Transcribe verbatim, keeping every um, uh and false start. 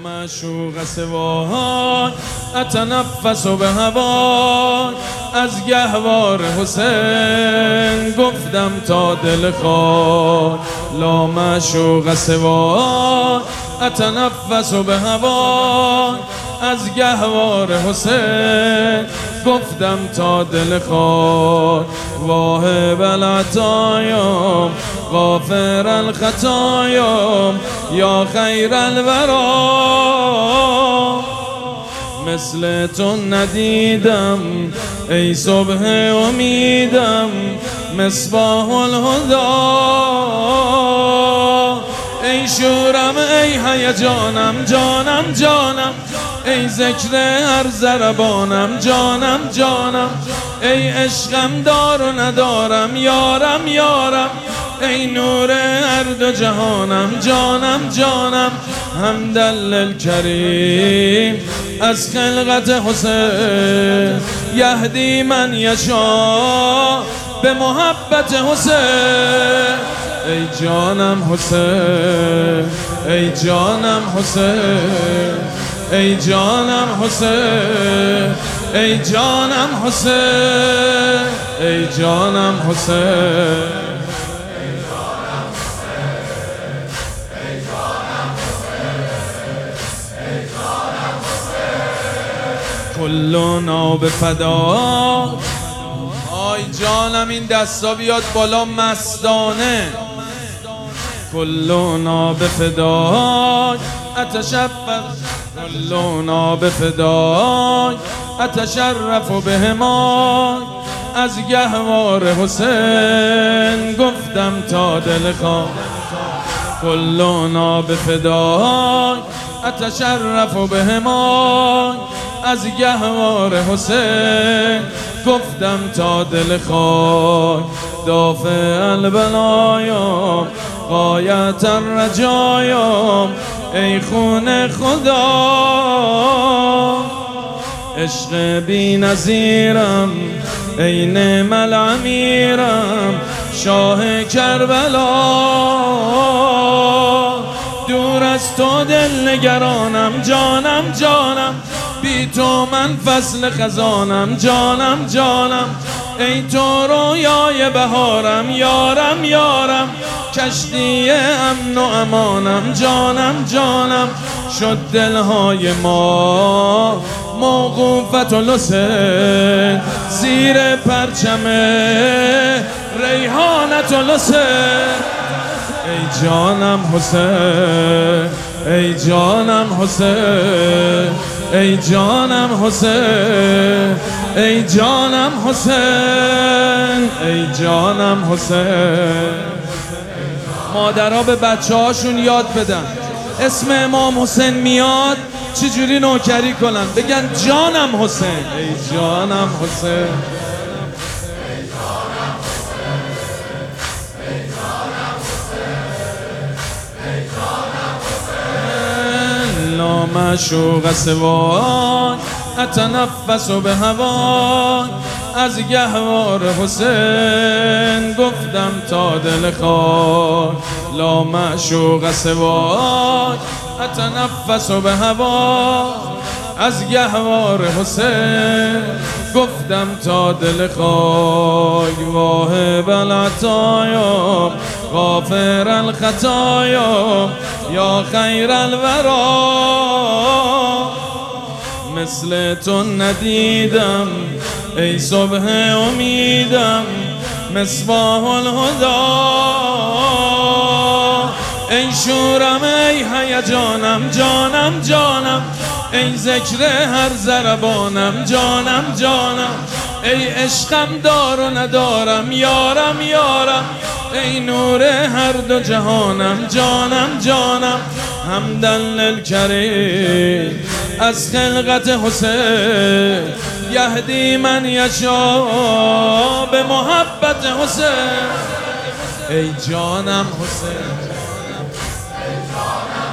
معشوق سواک اتنفس به هواک. از گهوار حسین گفتم تا دل خاک. لا معشوق سواک اتنفس به هواک. از گهوار حسین گفتم تا دل خاک. واهب العطایا غافر الخطایا یا خیر الورا. مثل تو ندیدم ای صبح امیدم مصباح الهدا. ای شورم ای هیجانم جانم جانم ای ذکر هر ضربانم جانم جانم ای عشقم دار و ندارم یارم یارم ای نور هر دو جهانم جانم جانم. حمدا للکریم از خلقت حسین یهدی من یشا به محبت حسین. ای جانم حسین ای جانم حسین ای جانم حسین ای جانم حسین ای جانم حسین. کلنا به فدا. آی جانم این دستا بیاد بالا مستانه. کلنا به فدا اتشفق. کلنا به فدا اتشرف بهما. از گهوار حسین گفتم تا دل خاک. کلنا به فدا اتشرف بهما. از گهوار حسین گفتم تا دل خاک. دافع البلایا غایت الرجایا ای خون خدا. عشق بی نظیرم ای نعم الامیرم شاه کربلا. دور از تو دل نگرانم جانم جانم بی تو من فصل خزانم جانم جانم ای تو رویای بهارم یارم یارم کشتی امن و امانم جانم جانم. شد دلهای ما موقوفت و لسه زیر پرچم ریحانت و لسه. ای جانم حسین ای جانم حسین ای جانم حسین ای جانم حسین ای جانم حسین. مادرها به بچه هاشون یاد بدن اسم امام حسین میاد چجوری نوکری کنن، بگن جانم حسین ای جانم حسین. لا معشوق سواک اتنفس به هواک. از گهوار حسین گفتم تا دل خاک. لا معشوق سواک اتنفس به هواک. از گهوار حسین گفتم تا دل خاک. واهب العطایا غافر الخطایا یا خیر الورا. مثل تو ندیدم ای صبح امیدم مصباح الهدا. ای شورم ای هیجانم جانم جانم ای ذکر هر ضربانم جانم جانم ای عشقم دار و ندارم یارم یارم ای نور هر دو جهانم جانم جانم. حمدا للکریم از خلقت حسین یهدی من یشا به محبت حسین. ای جانم حسین ای جانم